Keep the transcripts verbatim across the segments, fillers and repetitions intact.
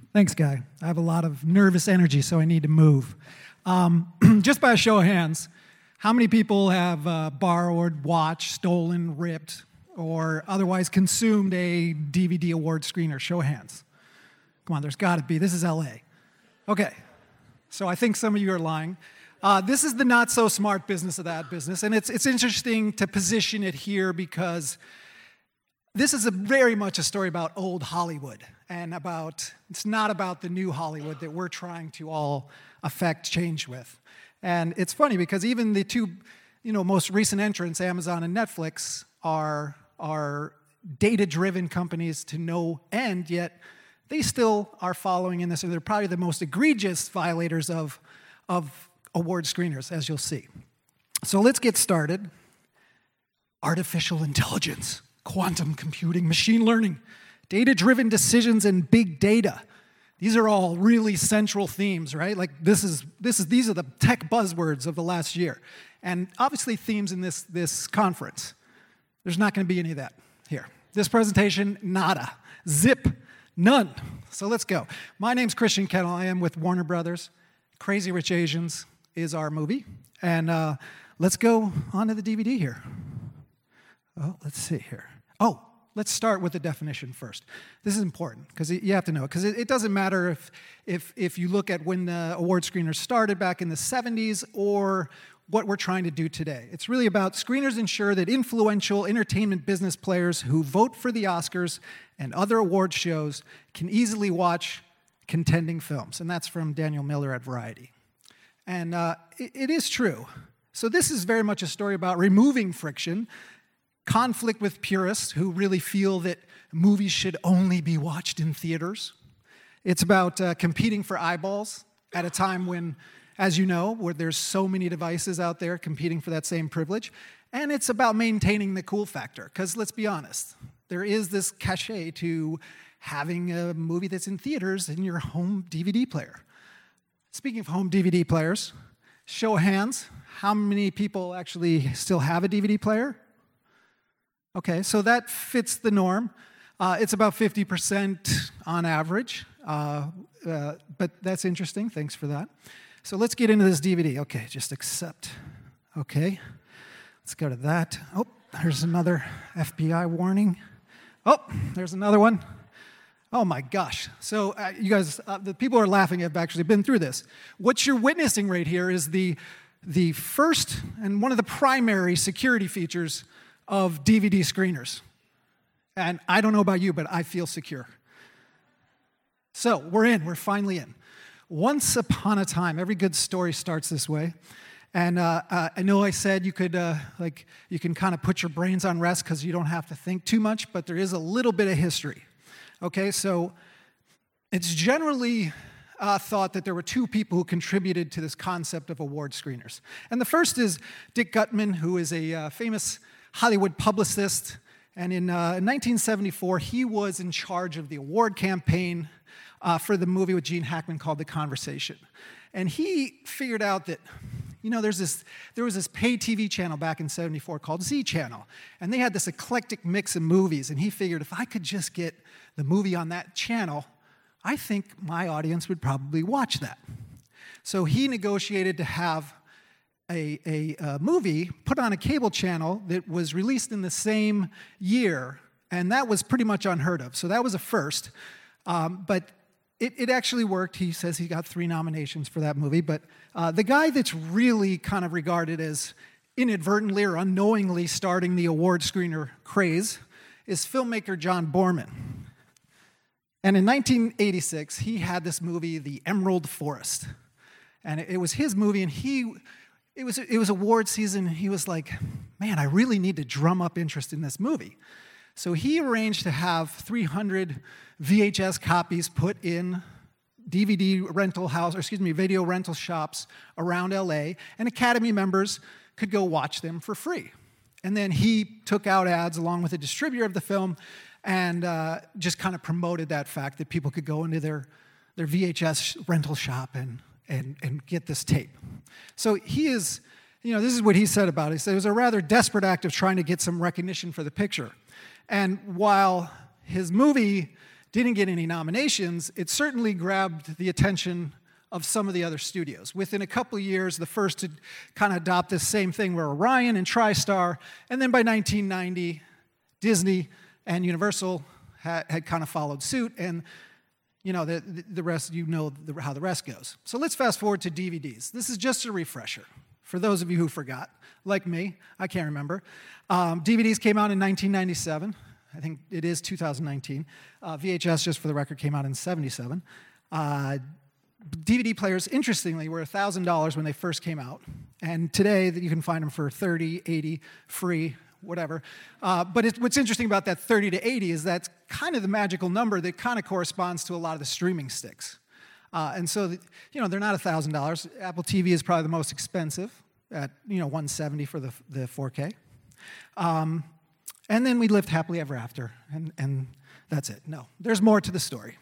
Thanks, Guy. I have a lot of nervous energy, so I need to move. Um, just by a show of hands, how many people have uh, borrowed, watched, stolen, ripped, or otherwise consumed a D V D award screener? Show of hands. Come on, there's got to be. This is L A. Okay, so I think some of you are lying. Uh, this is the not-so-smart business of that business, and it's, it's interesting to position it here because this is a very much a story about old Hollywood, and about it's not about the new Hollywood that we're trying to all affect change with. And it's funny because even the two, you know, most recent entrants, Amazon and Netflix, are are data-driven companies to no end, yet they still are following in this, and they're probably the most egregious violators of of award screeners, as you'll see. So let's get started. Artificial intelligence, quantum computing, machine learning, data-driven decisions, and big data. These are all really central themes, right? Like this is this is these are the tech buzzwords of the last year, and obviously themes in this this conference. There's not going to be any of that here. This presentation, nada, zip, none. So let's go. My name's Christian Kennel. I am with Warner Brothers. Crazy Rich Asians is our movie, and uh, let's go on to the D V D here. Oh, let's see here. Oh. Let's start with the definition first. This is important because you have to know it, because it, it doesn't matter if, if, if you look at when the award screeners started back in the seventies or what we're trying to do today. It's really about screeners ensure that influential entertainment business players who vote for the Oscars and other award shows can easily watch contending films. And that's from Daniel Miller at Variety. And uh, it, it is true. So this is very much a story about removing friction, conflict with purists who really feel that movies should only be watched in theaters. It's about uh, competing for eyeballs at a time when, as you know, where there's so many devices out there competing for that same privilege. And it's about maintaining the cool factor, because let's be honest, there is this cachet to having a movie that's in theaters in your home D V D player. Speaking of home D V D players, show of hands, how many people actually still have a D V D player? Okay, so that fits the norm. Uh, it's about fifty percent on average, uh, uh, but that's interesting. Thanks for that. So let's get into this D V D. Okay, just accept. Okay, let's go to that. Oh, there's another F B I warning. Oh, there's another one. Oh my gosh. So uh, you guys, uh, the people who are laughing have actually been through this. What you're witnessing right here is the, the first and one of the primary security features of D V D screeners. And I don't know about you, but I feel secure. So we're in, we're finally in. Once upon a time, every good story starts this way. And uh, uh, I know I said you could, uh, like, you can kind of put your brains on rest because you don't have to think too much, but there is a little bit of history. Okay, so it's generally uh, thought that there were two people who contributed to this concept of award screeners. And the first is Dick Gutman, who is a uh, famous Hollywood publicist, and in uh, nineteen seventy-four, he was in charge of the award campaign uh, for the movie with Gene Hackman called The Conversation. And he figured out that, you know, there's this, there was this pay T V channel back in seventy-four called Z Channel, and they had this eclectic mix of movies, and he figured if I could just get the movie on that channel, I think my audience would probably watch that. So he negotiated to have A, a, a movie put on a cable channel that was released in the same year, and that was pretty much unheard of. So that was a first, um, but it, it actually worked. He says he got three nominations for that movie, but uh, the guy that's really kind of regarded as inadvertently or unknowingly starting the award screener craze is filmmaker John Borman. And in nineteen eighty-six, he had this movie, The Emerald Forest, and it, it was his movie, and he It was, it was award season, and he was like, man, I really need to drum up interest in this movie. So he arranged to have three hundred V H S copies put in D V D rental house, or excuse me, video rental shops around L A, and Academy members could go watch them for free. And then he took out ads along with the distributor of the film and uh, just kind of promoted that fact that people could go into their, their V H S rental shop and And, and get this tape. So he is, you know, this is what he said about it. He said it was a rather desperate act of trying to get some recognition for the picture. And while his movie didn't get any nominations, it certainly grabbed the attention of some of the other studios. Within a couple of years, the first to kind of adopt this same thing were Orion and TriStar, and then by nineteen ninety, Disney and Universal had, had kind of followed suit, and you know, the, the rest, you know the, how the rest goes. So let's fast forward to D V Ds. This is just a refresher for those of you who forgot, like me. I can't remember. Um, D V Ds came out in nineteen ninety-seven. I think it is two thousand nineteen. Uh, V H S, just for the record, came out in seventy-seven. Uh, D V D players, interestingly, were one thousand dollars when they first came out. And today, you can find them for thirty, eighty, free, whatever. Uh, but it, what's interesting about that thirty to eighty is that's kind of the magical number that kind of corresponds to a lot of the streaming sticks. Uh, and so, the, you know, they're not one thousand dollars. Apple T V is probably the most expensive at, you know, one hundred seventy dollars for the, the four K. Um, and then we lived happily ever after, and, and that's it. No, there's more to the story.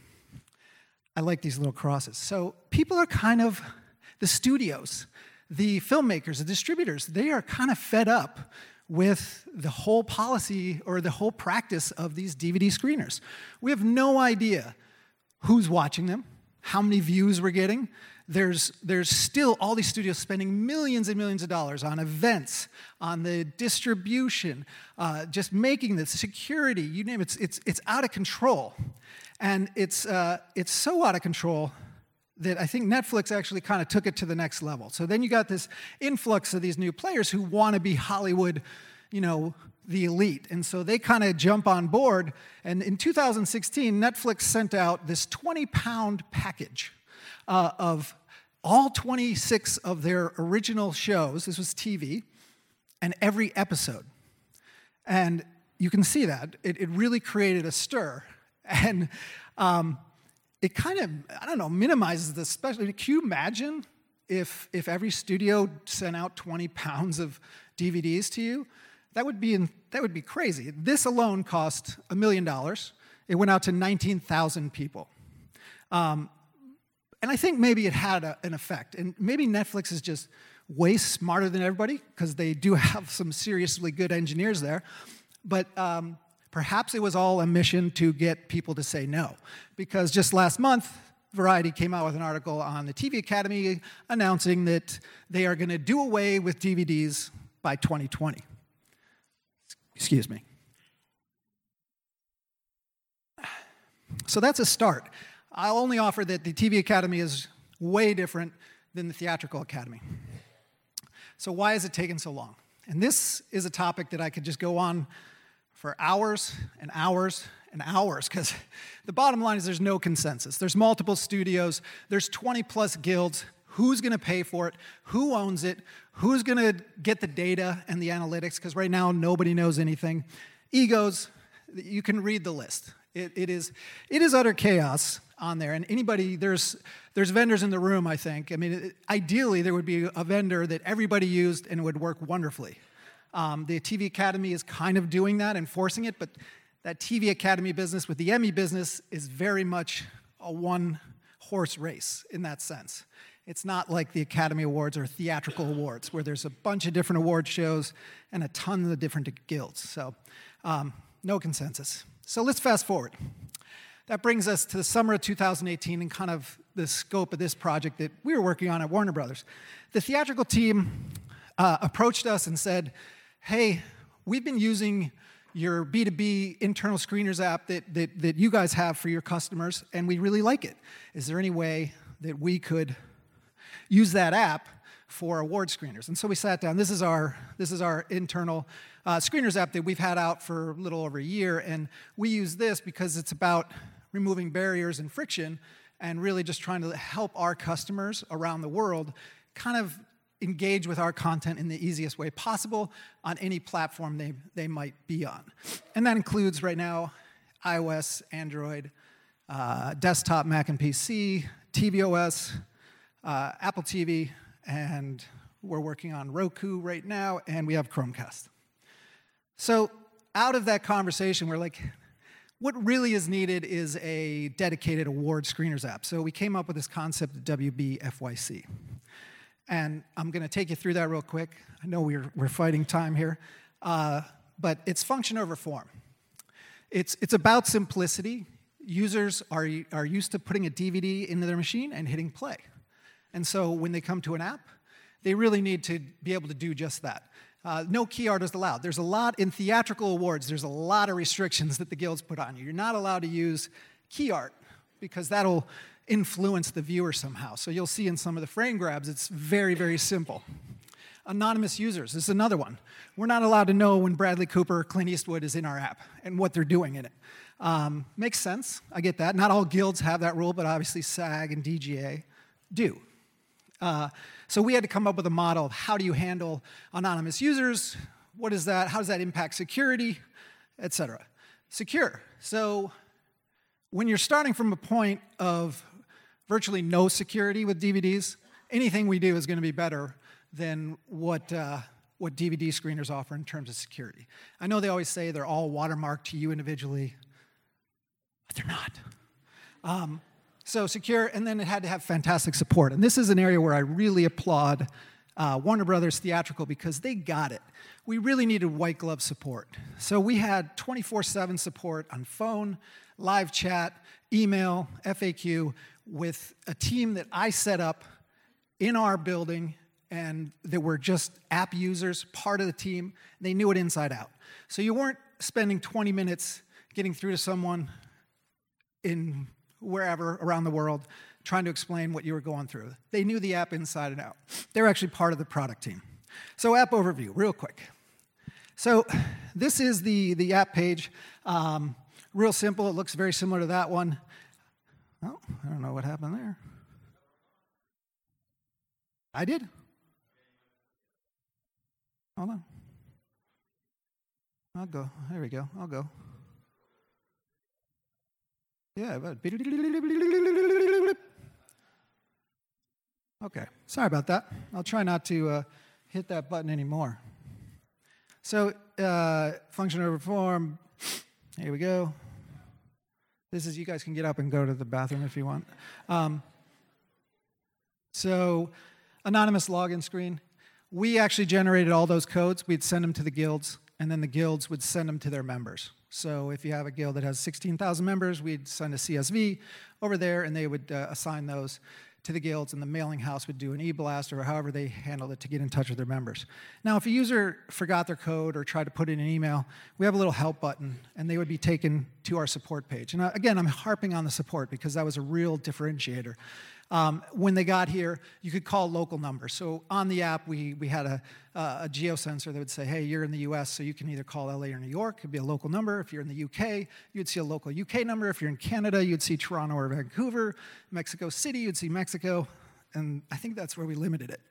I like these little crosses. So people are kind of, the studios, the filmmakers, the distributors, they are kind of fed up with the whole policy or the whole practice of these D V D screeners. We have no idea who's watching them, how many views we're getting. There's, there's still all these studios spending millions and millions of dollars on events, on the distribution, uh, just making the security, you name it, it's, it's, it's out of control. And it's, uh, it's so out of control that I think Netflix actually kind of took it to the next level. So then you got this influx of these new players who want to be Hollywood, you know, the elite. And so they kind of jump on board. And in two thousand sixteen, Netflix sent out this twenty pound package uh, of all twenty-six of their original shows. This was T V, and every episode. And you can see that. It, it really created a stir. And um, it kind of, I don't know, minimizes the special. Can you imagine if, if every studio sent out twenty pounds of D V Ds to you? That would be, in, that would be crazy. This alone cost a million dollars. It went out to nineteen thousand people. Um, and I think maybe it had a, an effect. And maybe Netflix is just way smarter than everybody, because they do have some seriously good engineers there. But um, perhaps it was all a mission to get people to say no. Because just last month, Variety came out with an article on the T V Academy announcing that they are going to do away with D V Ds by twenty twenty. Excuse me. So that's a start. I'll only offer that the T V Academy is way different than the Theatrical Academy. So why has it taken so long? And this is a topic that I could just go on for hours and hours and hours, because the bottom line is there's no consensus. There's multiple studios. There's twenty plus guilds. Who's going to pay for it? Who owns it? Who's going to get the data and the analytics? Because right now, nobody knows anything. Egos, you can read the list. It, it, is, it is utter chaos on there. And anybody, there's, there's vendors in the room, I think. I mean, it, ideally, there would be a vendor that everybody used and it would work wonderfully. Um, the T V Academy is kind of doing that, enforcing it, but that T V Academy business with the Emmy business is very much a one-horse race in that sense. It's not like the Academy Awards or Theatrical Awards, where there's a bunch of different award shows and a ton of different guilds. So um, no consensus. So let's fast forward. That brings us to the summer of two thousand eighteen and kind of the scope of this project that we were working on at Warner Brothers. The theatrical team uh, approached us and said, hey, we've been using your B two B internal screeners app that, that, that you guys have for your customers, and we really like it. Is there any way that we could use that app for award screeners? And so we sat down. This is our, this is our internal uh, screeners app that we've had out for a little over a year, and we use this because it's about removing barriers and friction and really just trying to help our customers around the world kind of engage with our content in the easiest way possible on any platform they, they might be on. And that includes right now iOS, Android, uh, desktop, Mac and P C, tvOS, uh, Apple T V, and we're working on Roku right now, and we have Chromecast. So out of that conversation, we're like, what really is needed is a dedicated award screeners app. So we came up with this concept of W B F Y C. And I'm going to take you through that real quick. I know we're, we're fighting time here. Uh, but it's function over form. It's, it's about simplicity. users are, are used to putting a D V D into their machine and hitting play. And so when they come to an app, they really need to be able to do just that. Uh, no key art is allowed. There's a lot, in theatrical awards, there's a lot of restrictions that the guilds put on you. You're not allowed to use key art because that'll influence the viewer somehow. So you'll see in some of the frame grabs, it's very, very simple. Anonymous users is another one. We're not allowed to know when Bradley Cooper or Clint Eastwood is in our app and what they're doing in it. Um, makes sense, I get that. Not all guilds have that rule, but obviously SAG and D G A do. Uh, so we had to come up with a model of how do you handle anonymous users, what is that, how does that impact security, et cetera. Secure. So when you're starting from a point of virtually no security with D V Ds, anything we do is going to be better than what, uh, what D V D screeners offer in terms of security. I know they always say they're all watermarked to you individually, but they're not. Um, So secure, and then it had to have fantastic support. And this is an area where I really applaud uh, Warner Brothers Theatrical because they got it. We really needed white glove support. So we had twenty-four seven support on phone, live chat, email, F A Q, with a team that I set up in our building, and that were just app users, part of the team. They knew it inside out. So you weren't spending twenty minutes getting through to someone in wherever around the world, trying to explain what you were going through. They knew the app inside and out. They were actually part of the product team. So app overview, real quick. So this is the, the app page. Um, real simple. It looks very similar to that one. Oh, I don't know what happened there. I did? Hold on. I'll go. There we go. I'll go. Yeah, but okay, sorry about that. I'll try not to uh, hit that button anymore. So, uh, function over form, here we go. This is, you guys can get up and go to the bathroom if you want. Um, so, anonymous login screen. We actually generated all those codes. We'd send them to the guilds, and then the guilds would send them to their members. So if you have a guild that has sixteen thousand members, we'd send a C S V over there, and they would uh, assign those to the guilds, and the mailing house would do an e-blast or however they handled it to get in touch with their members. Now, if a user forgot their code or tried to put in an email, we have a little help button, and they would be taken to our support page. And uh, again, I'm harping on the support because that was a real differentiator. Um, when they got here, you could call local numbers. So on the app, we, we had a, uh, a geosensor that would say, hey, you're in the U S, so you can either call L A or New York. It could be a local number. If you're in the U K, you'd see a local U K number. If you're in Canada, you'd see Toronto or Vancouver. Mexico City, you'd see Mexico. And I think that's where we limited it.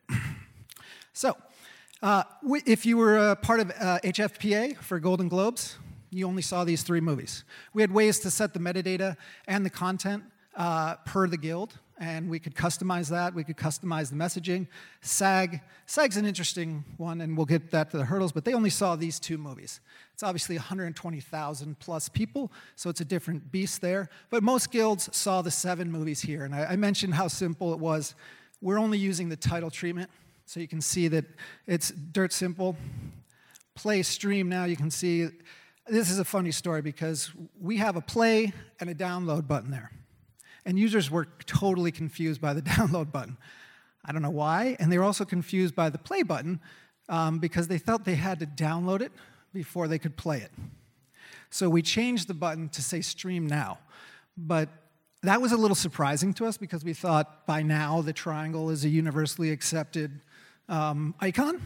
So uh, we, if you were a part of uh, H F P A for Golden Globes, you only saw these three movies. We had ways to set the metadata and the content uh, per the guild, and we could customize that. We could customize the messaging. SAG, SAG's an interesting one, and we'll get that to the hurdles, but they only saw these two movies. It's obviously one hundred twenty thousand plus people, so it's a different beast there. But most guilds saw the seven movies here, and I, I mentioned how simple it was. We're only using the title treatment, so you can see that it's dirt simple. Play stream now, you can see. This is a funny story because we have a play and a download button there. And users were totally confused by the download button. I don't know why. And they were also confused by the play button um, because they thought they had to download it before they could play it. So we changed the button to say stream now. But that was a little surprising to us because we thought by now the triangle is a universally accepted um, icon.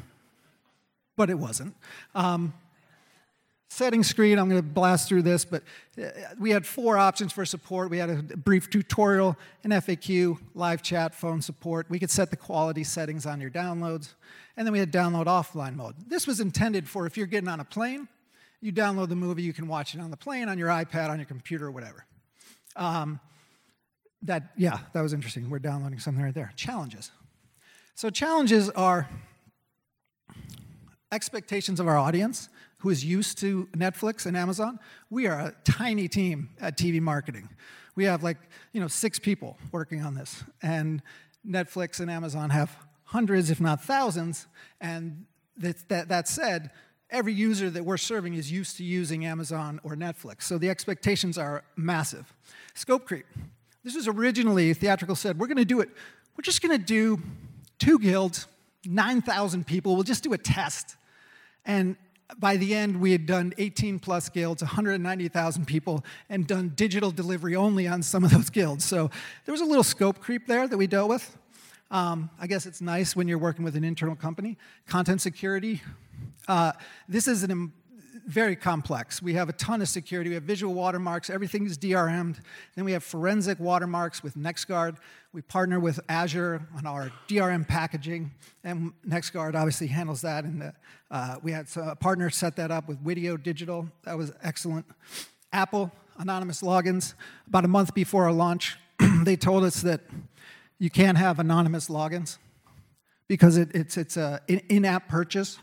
But it wasn't. Um, Setting screen, I'm going to blast through this, but we had four options for support. We had a brief tutorial, an F A Q, live chat, phone support. We could set the quality settings on your downloads. And then we had download offline mode. This was intended for if you're getting on a plane, you download the movie, you can watch it on the plane, on your iPad, on your computer, or whatever. Um, that, yeah, that was interesting. We're downloading something right there. Challenges. So challenges are expectations of our audience, who is used to Netflix and Amazon. We are a tiny team at T V marketing. We have like, you know, six people working on this. And Netflix and Amazon have hundreds, if not thousands. And that, that, that said, every user that we're serving is used to using Amazon or Netflix. So the expectations are massive. Scope creep. This was originally, Theatrical said, we're going to do it, we're just going to do two guilds, nine thousand people, we'll just do a test. And by the end, we had done eighteen plus guilds, one hundred ninety thousand people, and done digital delivery only on some of those guilds. So there was a little scope creep there that we dealt with. Um, I guess it's nice when you're working with an internal company. Content security. Uh, this is an um, very complex. We have a ton of security. We have visual watermarks. Everything is D R M'd. Then we have forensic watermarks with NextGuard. We partner with Azure on our D R M packaging, and NextGuard obviously handles that. And the, uh, we had a partner set that up with Video Digital. That was excellent. Apple, anonymous logins. About a month before our launch, they told us that you can't have anonymous logins because it, it's it's a in-app purchase.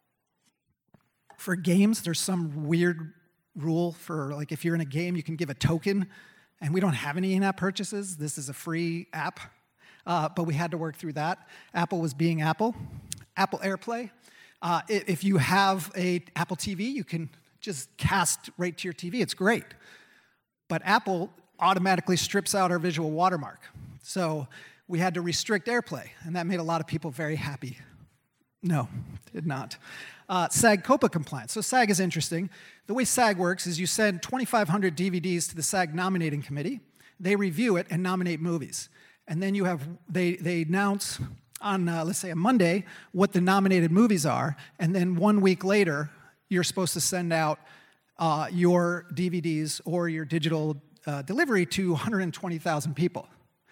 For games, there's some weird rule for, like, if you're in a game, you can give a token, and we don't have any in-app purchases. This is a free app, uh, but we had to work through that. Apple was being Apple. Apple AirPlay. Uh, if you have a Apple T V, you can just cast right to your T V. It's great. But Apple automatically strips out our visual watermark. So we had to restrict AirPlay, and that made a lot of people very happy. No, did not. Uh, SAG-COPA compliance. So SAG is interesting. The way SAG works is you send twenty-five hundred D V Ds to the SAG nominating committee. They review it and nominate movies. And then you have, they, they announce on, uh, let's say, a Monday, what the nominated movies are, and then one week later, you're supposed to send out uh, your D V Ds or your digital uh, delivery to one hundred twenty thousand people.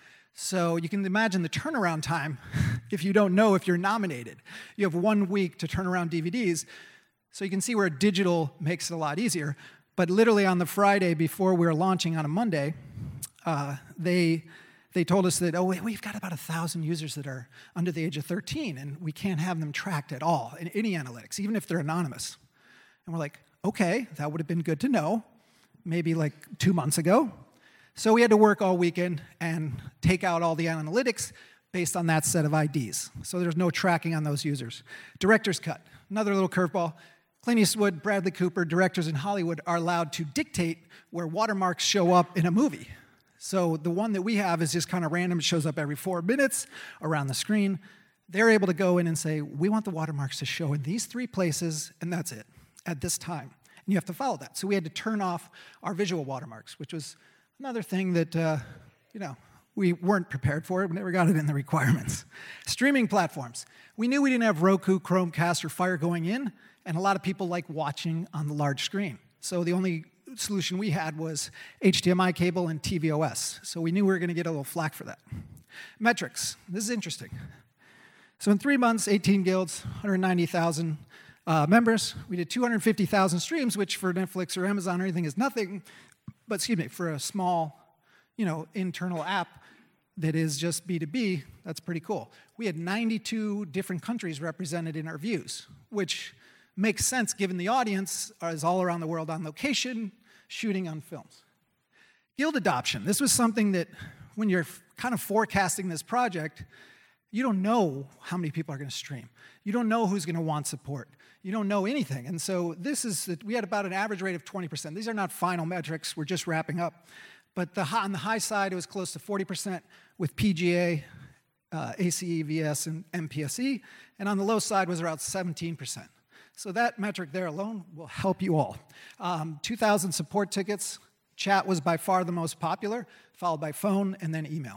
So you can imagine the turnaround time if you don't know if you're nominated. You have one week to turn around D V Ds. So you can see where digital makes it a lot easier. But literally on the Friday before we were launching on a Monday, uh, they, they told us that, oh, wait, we've got about one thousand users that are under the age of thirteen, and we can't have them tracked at all in any analytics, even if they're anonymous. And we're like, okay, that would have been good to know, maybe like two months ago. So we had to work all weekend and take out all the analytics based on that set of I Ds. So there's no tracking on those users. Director's cut, another little curveball. Clint Eastwood, Bradley Cooper, directors in Hollywood are allowed to dictate where watermarks show up in a movie. So the one that we have is just kind of random. It shows up every four minutes around the screen. They're able to go in and say, we want the watermarks to show in these three places, and that's it, at this time. And you have to follow that. So we had to turn off our visual watermarks, which was another thing that, uh, you know, we weren't prepared for. We never got it in the requirements. Streaming platforms. We knew we didn't have Roku, Chromecast, or Fire going in, and a lot of people like watching on the large screen. So the only solution we had was H D M I cable and T V O S. So we knew we were going to get a little flack for that. Metrics. This is interesting. So in three months, eighteen guilds, one hundred ninety thousand uh, members. We did two hundred fifty thousand streams, which for Netflix or Amazon or anything is nothing. But excuse me, for a small, you know, internal app that is just B two B, that's pretty cool. We had ninety-two different countries represented in our views, which makes sense given the audience is all around the world on location, shooting on films. Guild adoption. This was something that when you're kind of forecasting this project, you don't know how many people are going to stream. You don't know who's going to want support. You don't know anything. And so this is, we had about an average rate of twenty percent. These are not final metrics. We're just wrapping up. But the, on the high side, it was close to forty percent with P G A, uh, A C E, V S, and M P S E. And on the low side was around seventeen percent. So that metric there alone will help you all. Um, two thousand support tickets. Chat was by far the most popular, followed by phone and then email.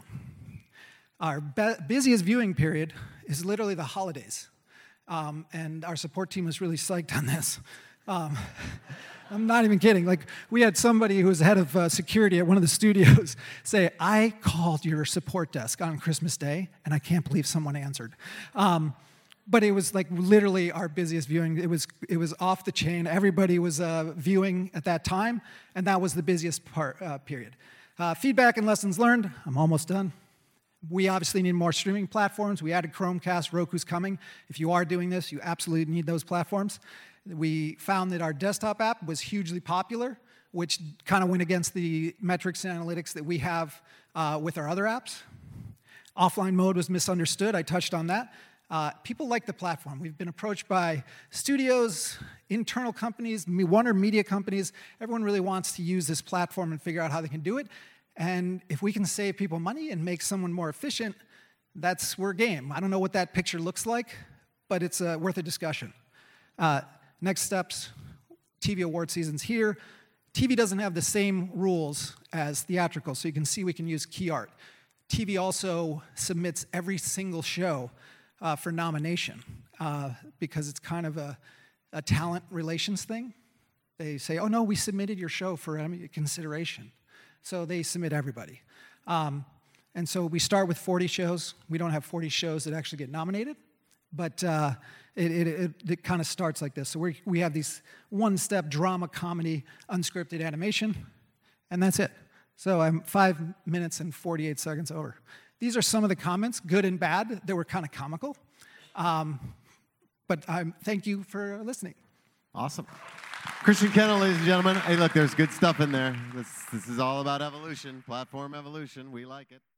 Our be- busiest viewing period is literally the holidays. Um, and our support team was really psyched on this. Um, I'm not even kidding. Like, we had somebody who was head of uh, security at one of the studios say, I called your support desk on Christmas Day, and I can't believe someone answered. Um, but it was like literally our busiest viewing. It was it was off the chain. Everybody was uh, viewing at that time, and that was the busiest part uh, period. Uh, feedback and lessons learned. I'm almost done. We obviously need more streaming platforms. We added Chromecast, Roku's coming. If you are doing this, you absolutely need those platforms. We found that our desktop app was hugely popular, which kind of went against the metrics and analytics that we have uh, with our other apps. Offline mode was misunderstood. I touched on that. Uh, people like the platform. We've been approached by studios, internal companies, Warner Media companies. Everyone really wants to use this platform and figure out how they can do it. And if we can save people money and make someone more efficient, that's we're game. I don't know what that picture looks like, but it's uh, worth a discussion. Uh, next steps, T V award season's here. T V doesn't have the same rules as theatrical, so you can see we can use key art. T V also submits every single show uh, for nomination uh, because it's kind of a, a talent relations thing. They say, oh no, we submitted your show for Emmy consideration. So they submit everybody. Um, and so we start with forty shows. We don't have forty shows that actually get nominated, but uh, it, it, it, it kind of starts like this. So we we have these one-step drama, comedy, unscripted animation, and that's it. So I'm five minutes and forty-eight seconds over. These are some of the comments, good and bad, that were kind of comical. Um, but um, thank you for listening. Awesome. Christian Kennel, ladies and gentlemen. Hey, look, there's good stuff in there. This, this is all about evolution, platform evolution. We like it.